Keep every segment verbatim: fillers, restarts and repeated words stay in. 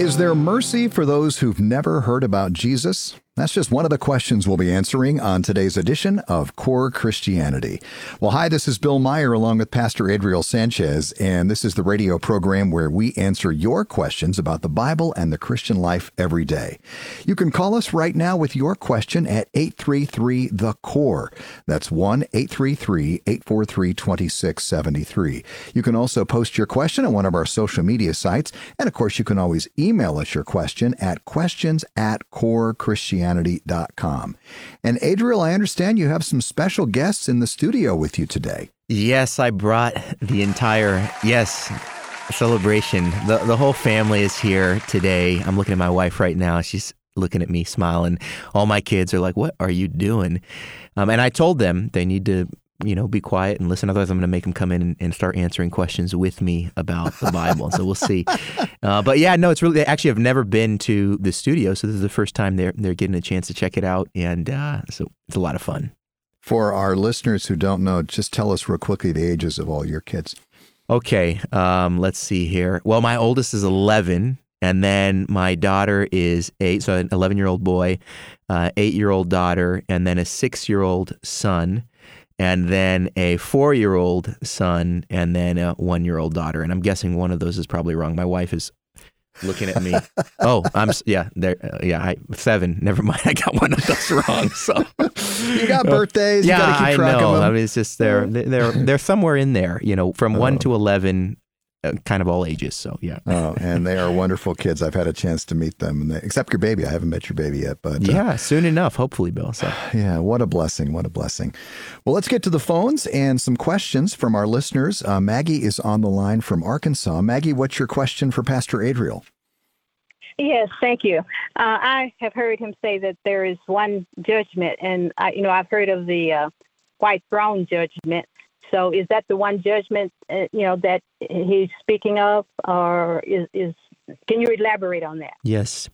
Is there mercy for those who've never heard about Jesus? That's just one of the questions we'll be answering on today's edition of Core Christianity. Well, hi, this is Bill Meyer along with Pastor Adriel Sanchez, and this is the radio program where we answer your questions about the Bible and the Christian life every day. You can call us right now with your question at eight three three, the C O R E. That's one eight three three, eight four three, two six seven three. You can also post your question on one of our social media sites, and of course, you can always email us your question at questions at core christianity dot com. And Adriel, I understand you have some special guests in the studio with you today. Yes, I brought the entire, yes, celebration. The, the whole family is here today. I'm looking at my wife right now. She's looking at me, smiling. All my kids are like, what are you doing? Um, and I told them they need to, you know, be quiet and listen. Otherwise, I'm going to make them come in and, and start answering questions with me about the Bible. So we'll see. Uh, but yeah, no, it's really, they actually have never been to the studio. So this is the first time they're, they're getting a chance to check it out. And uh, so it's a lot of fun. For our listeners who don't know, just tell us real quickly the ages of all your kids. Okay. Um, let's see here. Well, my oldest is eleven. And then my daughter is eight. So an eleven-year-old boy, uh, eight-year-old daughter, and then a six-year-old son. And then a four-year-old son, and then a one-year-old daughter. And I'm guessing one of those is probably wrong. My wife is looking at me. Oh, I'm yeah, there. Uh, yeah, I, seven. Never mind. I got one of those wrong. So you got birthdays. Yeah, you got to keep track I know. of them. I mean, it's just they're they're they're somewhere in there. You know, from oh. one to eleven. Uh, kind of all ages, so yeah. Oh, and they are wonderful kids. I've had a chance to meet them, and they, except your baby. I haven't met your baby yet, but yeah, uh, soon enough, hopefully, Bill. So yeah, what a blessing! What a blessing! Well, let's get to the phones and some questions from our listeners. Uh, Maggie is on the line from Arkansas. Maggie, what's your question for Pastor Adriel? Yes, thank you. Uh, I have heard him say that there is one judgment, and I, you know, I've heard of the uh, white throne judgment. So is that the one judgment, uh, you know, that he's speaking of, or is, is can you elaborate on that? Yes.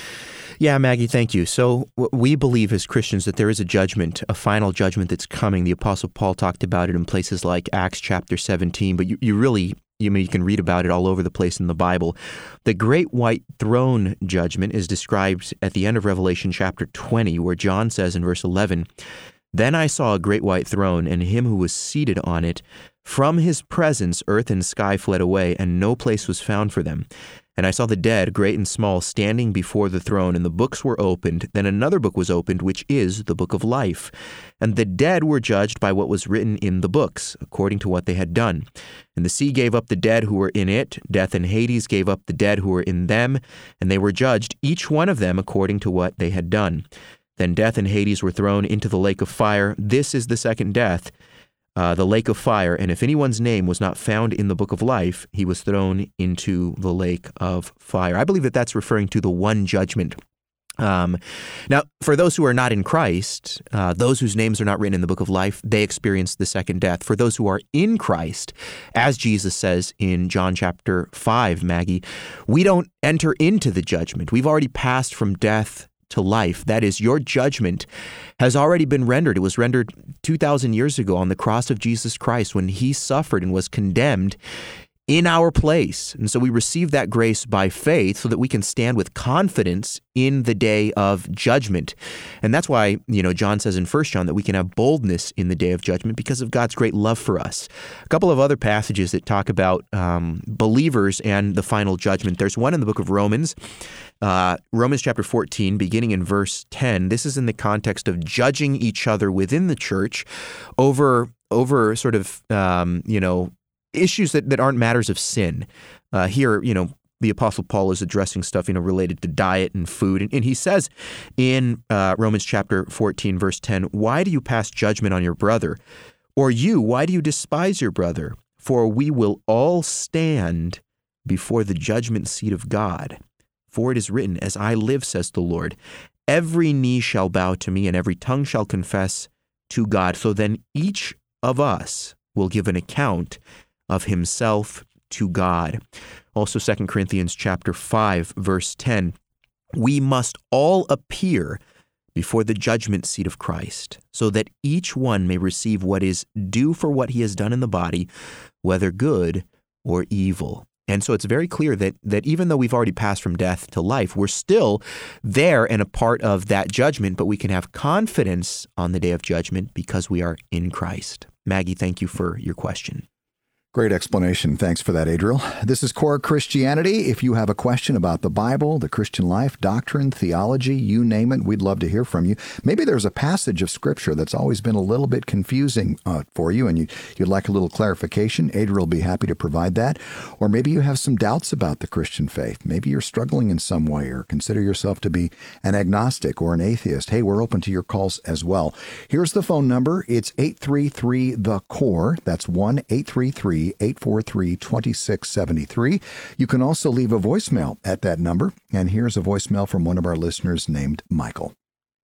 Yeah, Maggie, thank you. So we believe as Christians that there is a judgment, a final judgment that's coming. The Apostle Paul talked about it in places like Acts chapter seventeen, but you, you really, you mean, you can read about it all over the place in the Bible. The great white throne judgment is described at the end of Revelation chapter twenty, where John says in verse eleven, "Then I saw a great white throne, and him who was seated on it. From his presence earth and sky fled away, and no place was found for them. And I saw the dead, great and small, standing before the throne, and the books were opened. Then another book was opened, which is the book of life. And the dead were judged by what was written in the books, according to what they had done. And the sea gave up the dead who were in it. Death and Hades gave up the dead who were in them, and they were judged, each one of them according to what they had done. Then death and Hades were thrown into the lake of fire. This is the second death, uh, the lake of fire. And if anyone's name was not found in the book of life, he was thrown into the lake of fire." I believe that that's referring to the one judgment. Um, now, for those who are not in Christ, uh, those whose names are not written in the book of life, they experience the second death. For those who are in Christ, as Jesus says in John chapter five, Maggie, we don't enter into the judgment. We've already passed from death to life. That is, your judgment has already been rendered. It was rendered two thousand years ago on the cross of Jesus Christ when he suffered and was condemned in our place. And so we receive that grace by faith so that we can stand with confidence in the day of judgment. And that's why, you know, John says in First John that we can have boldness in the day of judgment because of God's great love for us. A couple of other passages that talk about um, believers and the final judgment. There's one in the book of Romans, uh, Romans chapter fourteen, beginning in verse ten. This is in the context of judging each other within the church over, over sort of, um, you know, issues that, that aren't matters of sin. Uh, here, you know, the Apostle Paul is addressing stuff, you know, related to diet and food. And, and he says in uh, Romans chapter fourteen, verse ten, "Why do you pass judgment on your brother? Or you, why do you despise your brother? For we will all stand before the judgment seat of God. For it is written, as I live, says the Lord, every knee shall bow to me and every tongue shall confess to God. So then each of us will give an account of himself to God." Also, Second Corinthians chapter five, verse ten, "We must all appear before the judgment seat of Christ, so that each one may receive what is due for what he has done in the body, whether good or evil." And so it's very clear that that even though we've already passed from death to life, we're still there and a part of that judgment, but we can have confidence on the day of judgment because we are in Christ. Maggie, thank you for your question. Great explanation. Thanks for that, Adriel. This is Core Christianity. If you have a question about the Bible, the Christian life, doctrine, theology, you name it, we'd love to hear from you. Maybe there's a passage of Scripture that's always been a little bit confusing uh, for you and you, you'd like a little clarification. Adriel will be happy to provide that. Or maybe you have some doubts about the Christian faith. Maybe you're struggling in some way or consider yourself to be an agnostic or an atheist. Hey, we're open to your calls as well. Here's the phone number. It's eight three three, the core. That's one eight three three, eight four three, two six seven three. You can also leave a voicemail at that number. And here's a voicemail from one of our listeners named Michael.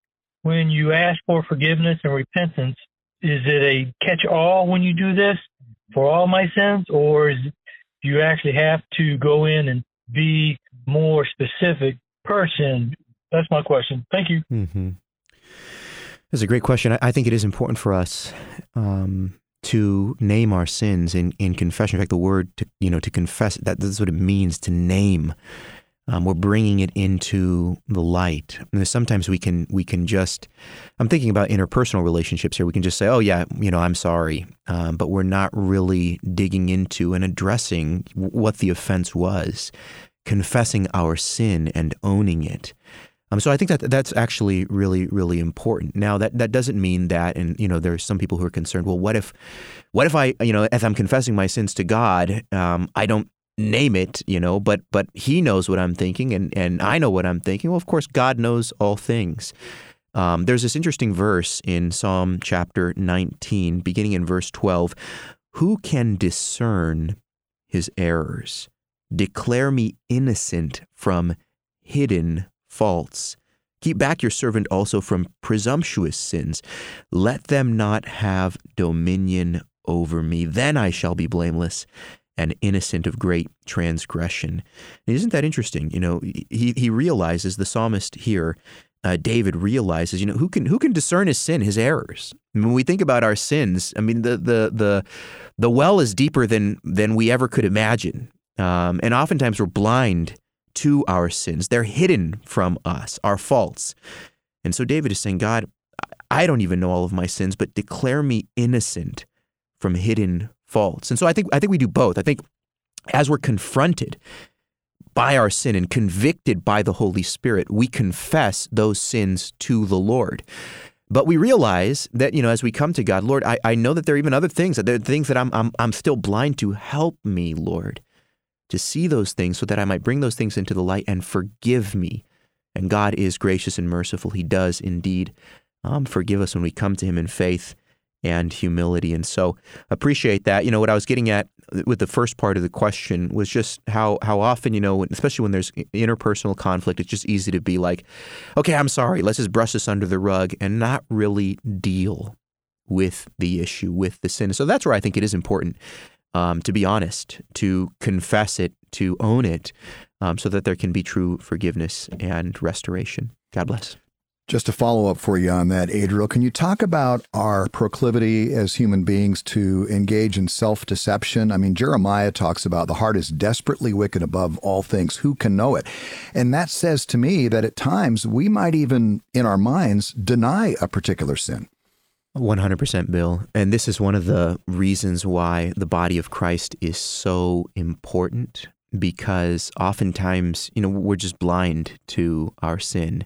When you ask for forgiveness and repentance, is it a catch-all when you do this for all my sins, or is it, do you actually have to go in and be more specific per sin? That's my question. Thank you. Mm-hmm. That's a great question. I think it is important for us um, to name our sins in, in confession. In fact, the word to you know to confess, that that's what it means to name. Um, we're bringing it into the light. And sometimes we can we can just. I'm thinking about interpersonal relationships here. We can just say, "Oh yeah, you know, I'm sorry," um, but we're not really digging into and addressing what the offense was, confessing our sin and owning it. Um, so I think that that's actually really, really important. Now, that, that doesn't mean that, and you know, there's some people who are concerned. Well, what if, what if I, you know, as I'm confessing my sins to God, um, I don't name it, you know, but but He knows what I'm thinking, and and I know what I'm thinking. Well, of course, God knows all things. Um, there's this interesting verse in Psalm chapter nineteen, beginning in verse twelve. Who can discern his errors? Declare me innocent from hidden faults. Keep back your servant also from presumptuous sins. Let them not have dominion over me. Then I shall be blameless and innocent of great transgression. And isn't that interesting? You know, he he realizes, the psalmist here, uh, David realizes, you know, who can who can discern his sin, his errors? And when we think about our sins, I mean, the the the the well is deeper than than we ever could imagine, um, and oftentimes we're blind to our sins. They're hidden from us, our faults. And so David is saying, God, I don't even know all of my sins, but declare me innocent from hidden faults. And so I think I think we do both. I think as we're confronted by our sin and convicted by the Holy Spirit, we confess those sins to the Lord. But we realize that, you know, as we come to God, Lord, I, I know that there are even other things, that there are things that I'm I'm I'm still blind to. Help me, Lord, to see those things so that I might bring those things into the light and forgive me. And God is gracious and merciful. He does indeed um, forgive us when we come to Him in faith and humility. And so appreciate that. You know, what I was getting at with the first part of the question was just how how often, you know, especially when there's interpersonal conflict, it's just easy to be like, okay, I'm sorry, let's just brush this under the rug and not really deal with the issue, with the sin. So that's where I think it is important Um, to be honest, to confess it, to own it, um, so that there can be true forgiveness and restoration. God bless. Just to follow up for you on that, Adriel, can you talk about our proclivity as human beings to engage in self-deception? I mean, Jeremiah talks about the heart is desperately wicked above all things. Who can know it? And that says to me that at times we might even, in our minds, deny a particular sin. one hundred percent, Bill. And this is one of the reasons why the body of Christ is so important, because oftentimes, you know, we're just blind to our sin.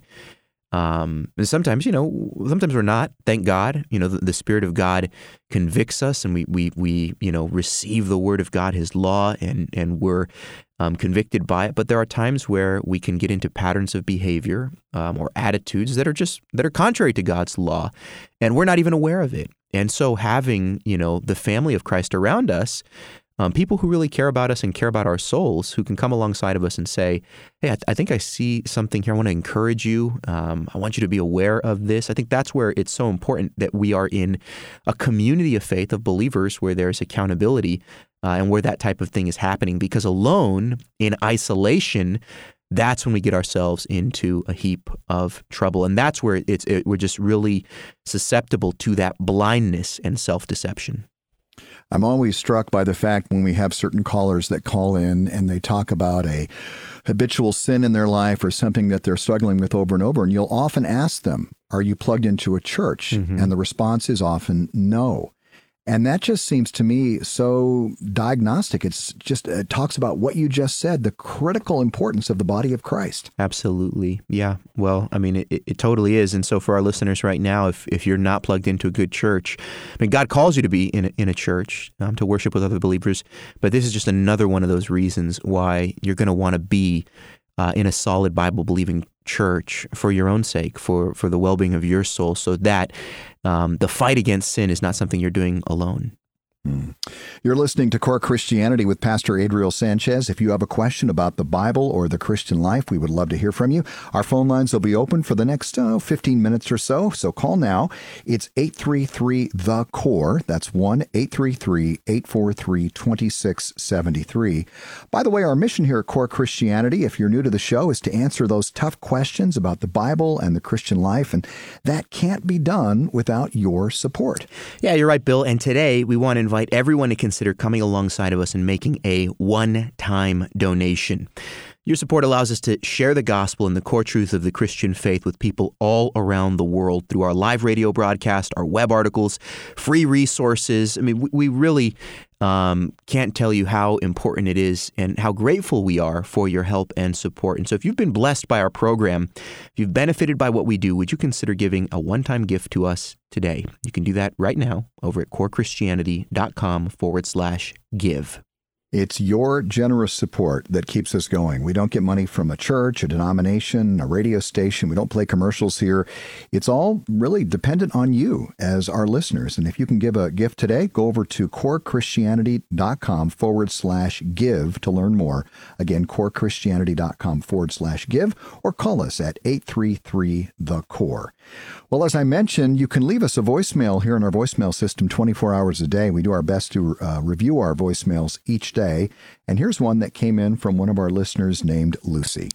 Um, and sometimes, you know, sometimes we're not, thank God. You know, the, the Spirit of God convicts us, and we, we, we, you know, receive the Word of God, His law, and, and we're um, convicted by it. But there are times where we can get into patterns of behavior um, or attitudes that are just, that are contrary to God's law, and we're not even aware of it. And so having, you know, the family of Christ around us, Um, people who really care about us and care about our souls, who can come alongside of us and say, hey, I, th- I think I see something here. I want to encourage you. Um, I want you to be aware of this. I think that's where it's so important that we are in a community of faith, of believers, where there's accountability uh, and where that type of thing is happening. Because alone, in isolation, that's when we get ourselves into a heap of trouble. And that's where it's it, we're just really susceptible to that blindness and self-deception. I'm always struck by the fact when we have certain callers that call in and they talk about a habitual sin in their life or something that they're struggling with over and over, and you'll often ask them, are you plugged into a church? Mm-hmm. And the response is often no. And that just seems to me so diagnostic. It's just, it talks about what you just said, the critical importance of the body of Christ. Absolutely. Yeah. Well, I mean, it, it totally is. And so for our listeners right now, if, if you're not plugged into a good church, I mean, God calls you to be in a, in a church, um, to worship with other believers. But this is just another one of those reasons why you're going to want to be uh, in a solid Bible-believing church for your own sake, for, for the well-being of your soul, so that um, the fight against sin is not something you're doing alone. Mm. You're listening to Core Christianity with Pastor Adriel Sanchez. If you have a question about the Bible or the Christian life, we would love to hear from you. Our phone lines will be open for the next uh, fifteen minutes or so, so call now. It's eight three three, the C O R E. That's one eight three three, eight four three, two six seven three. By the way, our mission here at Core Christianity, if you're new to the show, is to answer those tough questions about the Bible and the Christian life, and that can't be done without your support. Yeah, you're right, Bill. And today we want to invite everyone to consider coming alongside of us and making a one-time donation. Your support allows us to share the gospel and the core truth of the Christian faith with people all around the world through our live radio broadcast, our web articles, free resources. I mean, we, we really um, can't tell you how important it is and how grateful we are for your help and support. And so if you've been blessed by our program, if you've benefited by what we do, would you consider giving a one-time gift to us today? You can do that right now over at corechristianity.com forward slash give. It's your generous support that keeps us going. We don't get money from a church, a denomination, a radio station. We don't play commercials here. It's all really dependent on you as our listeners. And if you can give a gift today, go over to corechristianity.com forward slash give to learn more. Again, corechristianity.com forward slash give, or call us at eight three three, the core. Well, as I mentioned, you can leave us a voicemail here in our voicemail system twenty-four hours a day. We do our best to uh, review our voicemails each day. And here's one that came in from one of our listeners named Lucy.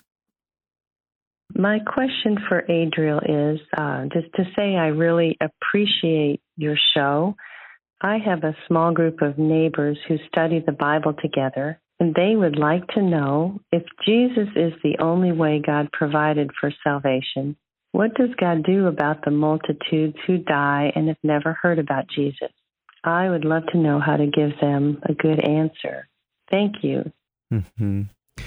My question for Adriel is uh, just to say I really appreciate your show. I have a small group of neighbors who study the Bible together, and they would like to know if Jesus is the only way God provided for salvation. What does God do about the multitudes who die and have never heard about Jesus? I would love to know how to give them a good answer. Thank you. Mm-hmm.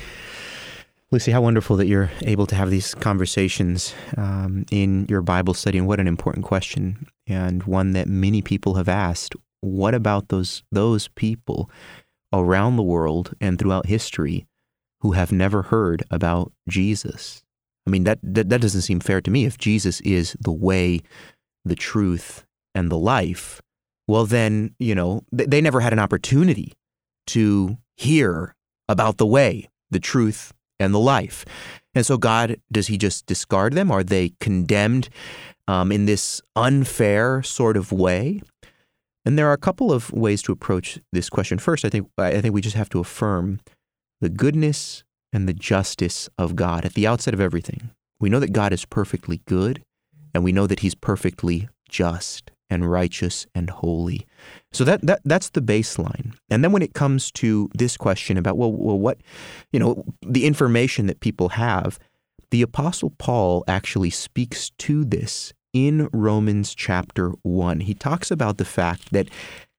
Lucy, how wonderful that you're able to have these conversations um, in your Bible study, and what an important question, and one that many people have asked. What about those those people around the world and throughout history who have never heard about Jesus? I mean, that, that that doesn't seem fair to me. If Jesus is the way, the truth, and the life, well then, you know, they, they never had an opportunity to hear about the way, the truth, and the life. And so God, does he just discard them? Are they condemned um, in this unfair sort of way? And there are a couple of ways to approach this question. First, I think I think we just have to affirm the goodness and the justice of God at the outset of everything. We know that God is perfectly good, and we know that he's perfectly just and righteous and holy. So that, that that's the baseline. And then when it comes to this question about, well, well, what, you know, the information that people have, the Apostle Paul actually speaks to this in Romans chapter one. He talks about the fact that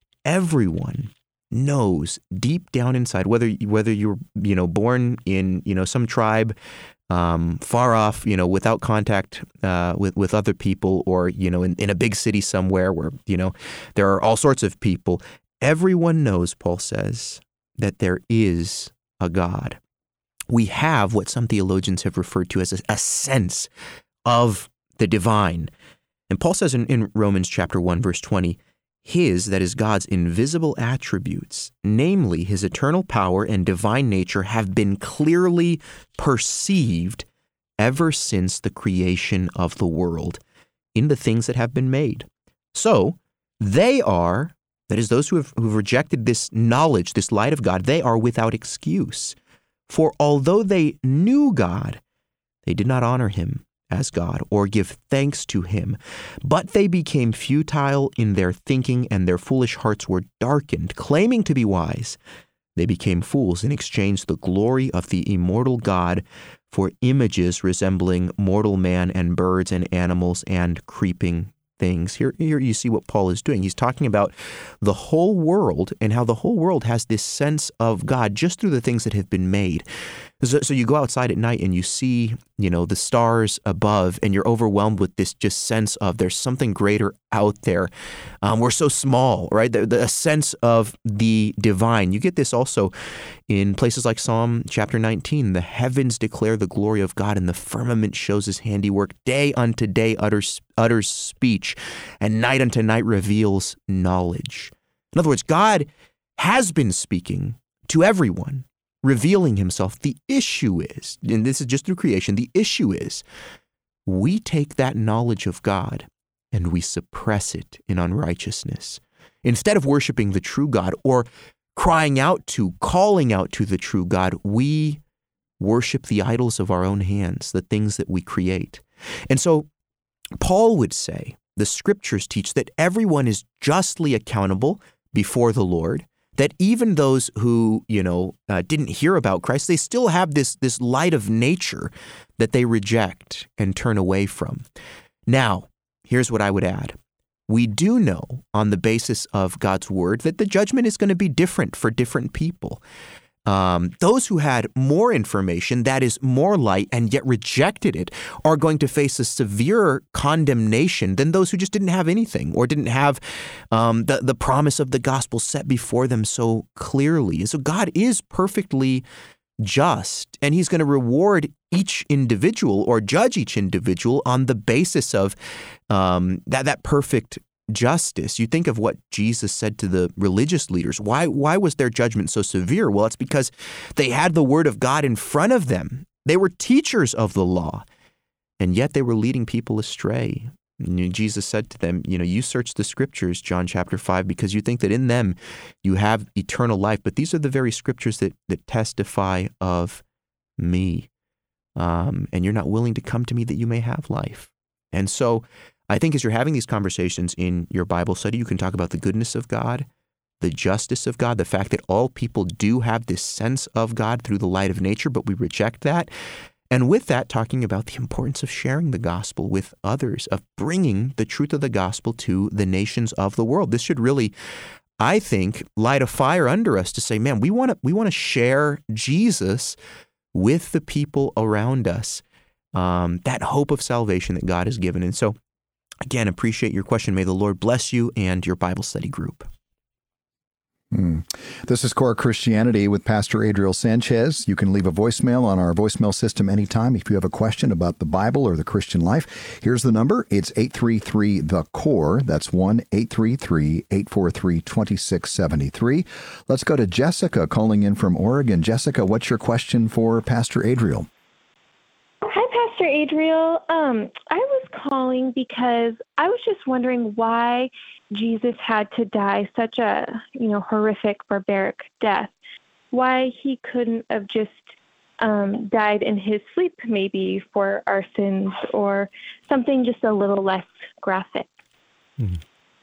everyone knows deep down inside, whether whether you're you know born in you know some tribe um, far off, you know without contact uh, with with other people, or you know in, in a big city somewhere where you know there are all sorts of people. Everyone knows, Paul says, that there is a God. We have what some theologians have referred to as a, a sense of the divine. And Paul says in, in Romans chapter one, verse twenty, his, that is God's invisible attributes, namely his eternal power and divine nature, have been clearly perceived ever since the creation of the world in the things that have been made. So they are, that is those who have who've rejected this knowledge, this light of God, they are without excuse. For although they knew God, they did not honor him as God or give thanks to him. But they became futile in their thinking, and their foolish hearts were darkened. Claiming to be wise, they became fools and exchanged the glory of the immortal God for images resembling mortal man and birds and animals and creeping things. Here, here you see what Paul is doing. He's talking about the whole world and how the whole world has this sense of God just through the things that have been made. So, so you go outside at night and you see, you know, the stars above, and you're overwhelmed with this just sense of there's something greater out there. Um, we're so small, right? The, the, a sense of the divine. You get this also in places like Psalm chapter nineteen. The heavens declare the glory of God, and the firmament shows his handiwork. Day unto day utters, utters speech, and night unto night reveals knowledge. In other words, God has been speaking to everyone, revealing himself. The issue is, and this is just through creation, the issue is we take that knowledge of God and we suppress it in unrighteousness. Instead of worshiping the true God or crying out to, calling out to the true God, we worship the idols of our own hands, the things that we create. And so Paul would say, the scriptures teach that everyone is justly accountable before the Lord, that even those who, you know, uh, didn't hear about Christ, they still have this, this light of nature that they reject and turn away from. Now, here's what I would add. We do know on the basis of God's word that the judgment is going to be different for different people. Um, those who had more information, that is more light, and yet rejected it, are going to face a severer condemnation than those who just didn't have anything or didn't have um, the, the promise of the gospel set before them so clearly. And so God is perfectly just, and he's going to reward each individual or judge each individual on the basis of um, that, that perfect justice. You think of what Jesus said to the religious leaders. Why, why was their judgment so severe? Well, it's because they had the word of God in front of them. They were teachers of the law, and yet they were leading people astray. And Jesus said to them, you know, you search the scriptures, John chapter five, because you think that in them you have eternal life. But these are the very scriptures that, that testify of me. Um, and you're not willing to come to me that you may have life. And so I think as you're having these conversations in your Bible study, you can talk about the goodness of God, the justice of God, the fact that all people do have this sense of God through the light of nature, but we reject that. And with that, talking about the importance of sharing the gospel with others, of bringing the truth of the gospel to the nations of the world. This should really, I think, light a fire under us to say, man, we want to we want to share Jesus with the people around us, um, that hope of salvation that God has given. And so, again, appreciate your question. May the Lord bless you and your Bible study group. Hmm. This is Core Christianity with Pastor Adriel Sanchez. You can leave a voicemail on our voicemail system anytime if you have a question about the Bible or the Christian life. Here's the number. It's eight three three, the C O R E. That's one eight three three, eight four three, two six seven three. Let's go to Jessica calling in from Oregon. Jessica, what's your question for Pastor Adriel? Hi, Pastor Adriel. Um, I was calling because I was just wondering why Jesus had to die such a, you know, horrific, barbaric death. Why he couldn't have just um, died in his sleep, maybe for our sins, or something just a little less graphic. Mm-hmm.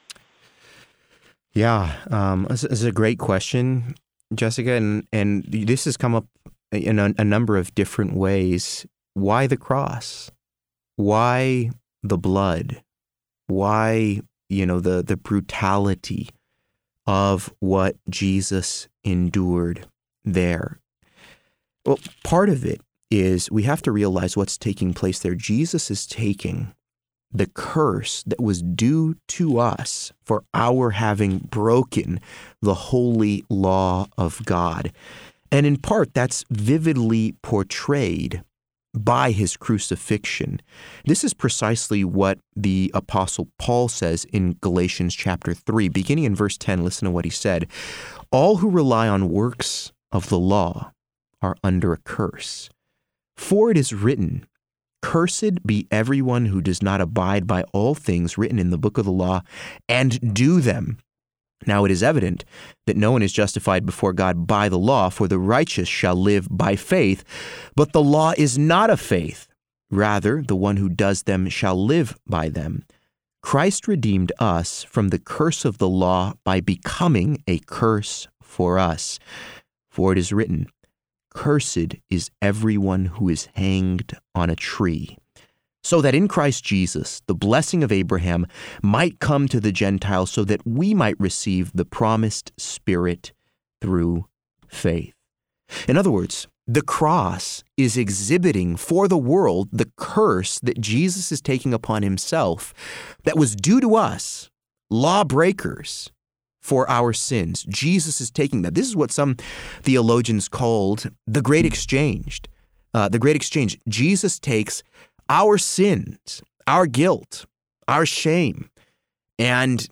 Yeah, um, this is a great question, Jessica, and and this has come up in a, a number of different ways. Why the cross? Why the blood? Why, you know, the, the brutality of what Jesus endured there? Well, part of it is we have to realize what's taking place there. Jesus is taking the curse that was due to us for our having broken the holy law of God. And in part, that's vividly portrayed by his crucifixion. This is precisely what the Apostle Paul says in Galatians chapter three, beginning in verse ten. Listen to what he said. All who rely on works of the law are under a curse. For it is written, cursed be everyone who does not abide by all things written in the book of the law and do them. Now it is evident that no one is justified before God by the law, for the righteous shall live by faith. But the law is not of faith. Rather, the one who does them shall live by them. Christ redeemed us from the curse of the law by becoming a curse for us. For it is written, "Cursed is everyone who is hanged on a tree," so that in Christ Jesus the blessing of Abraham might come to the Gentiles, so that we might receive the promised Spirit through faith. In other words, the cross is exhibiting for the world the curse that Jesus is taking upon himself that was due to us, lawbreakers, for our sins. Jesus is taking that. This is what some theologians called the Great Exchange. Uh, the Great Exchange. Jesus takes our sins, our guilt, our shame, and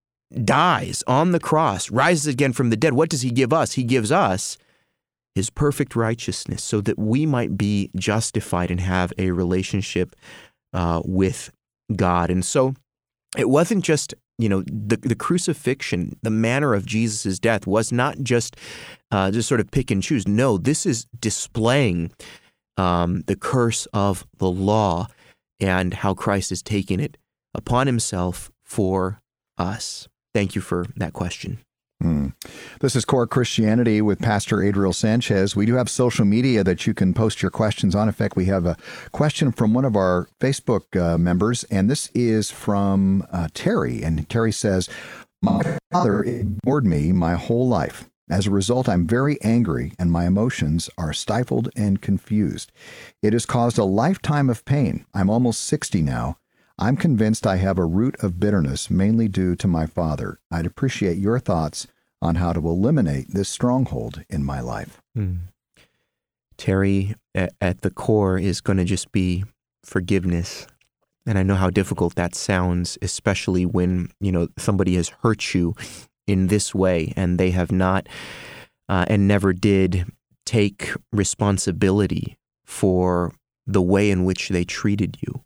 dies on the cross, rises again from the dead. What does he give us? He gives us his perfect righteousness so that we might be justified and have a relationship uh, with God. And so it wasn't just, you know, the, the crucifixion, the manner of Jesus' death was not just uh, just sort of pick and choose. No, this is displaying um, the curse of the law and how Christ has taken it upon himself for us. Thank you for that question. Hmm. This is Core Christianity with Pastor Adriel Sanchez. We do have social media that you can post your questions on. In fact, we have a question from one of our Facebook uh, members, and this is from uh, Terry. And Terry says, "My father ignored me my whole life. As a result, I'm very angry, and my emotions are stifled and confused. It has caused a lifetime of pain. I'm almost sixty now. I'm convinced I have a root of bitterness, mainly due to my father. I'd appreciate your thoughts on how to eliminate this stronghold in my life." Mm. Terry, at, at the core, is going to just be forgiveness. And I know how difficult that sounds, especially when, you know, somebody has hurt you in this way and they have not uh, and never did take responsibility for the way in which they treated you.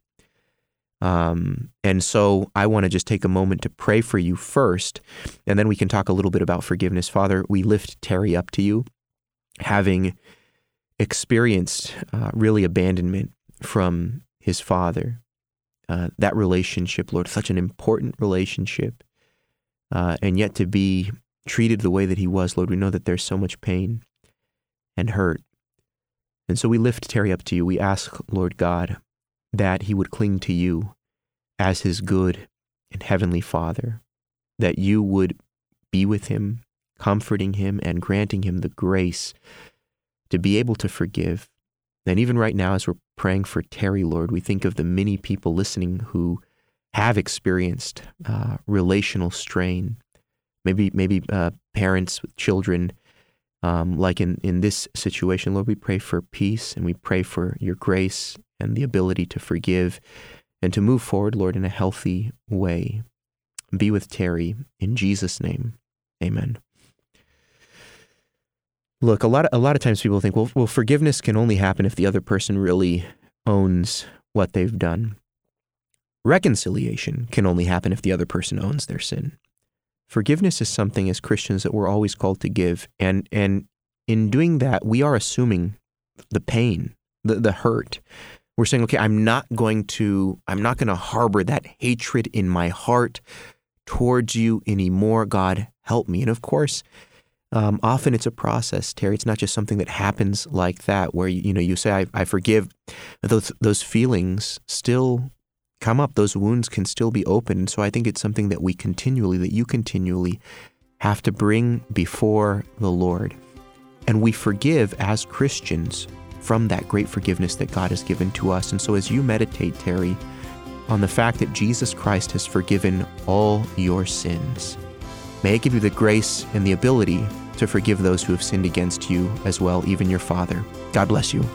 Um, and so I want to just take a moment to pray for you first, and then we can talk a little bit about forgiveness. Father, we lift Terry up to you, having experienced uh, really abandonment from his father. Uh, that relationship, Lord, such an important relationship, uh, and yet to be treated the way that he was, Lord, we know that there's so much pain and hurt. And so we lift Terry up to you. We ask, Lord God, that he would cling to you as his good and heavenly Father, that you would be with him, comforting him and granting him the grace to be able to forgive. And even right now, as we're praying for Terry, Lord, we think of the many people listening who have experienced uh, relational strain, maybe maybe uh, parents with children, um, like in, in this situation. Lord, we pray for peace, and we pray for your grace and the ability to forgive and to move forward, Lord, in a healthy way. Be with Terry, in Jesus' name. Amen. Look, a lot of, a lot of times people think, well, well, forgiveness can only happen if the other person really owns what they've done. Reconciliation can only happen if the other person owns their sin. Forgiveness is something as Christians that we're always called to give, and and in doing that, we are assuming the pain, the, the hurt. We're saying, okay, I'm not going to, I'm not going to harbor that hatred in my heart towards you anymore. God, help me. And of course, um, often it's a process, Terry. It's not just something that happens like that, where you, you know you say, I, I forgive. Those those feelings still come up. Those wounds can still be open. And so I think it's something that we continually, that you continually have to bring before the Lord. And we forgive as Christians from that great forgiveness that God has given to us. And so as you meditate, Terry, on the fact that Jesus Christ has forgiven all your sins, may it give you the grace and the ability to forgive those who have sinned against you as well, even your father. God bless you.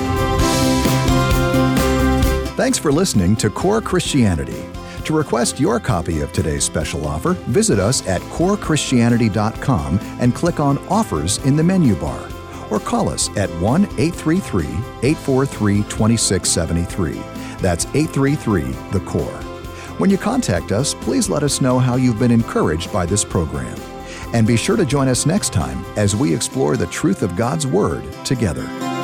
Thanks for listening to Core Christianity. To request your copy of today's special offer, visit us at core christianity dot com and click on Offers in the menu bar, or call us at one eight three three, eight four three, two six seven three. That's eight three three, the core. When you contact us, please let us know how you've been encouraged by this program. And be sure to join us next time as we explore the truth of God's Word together.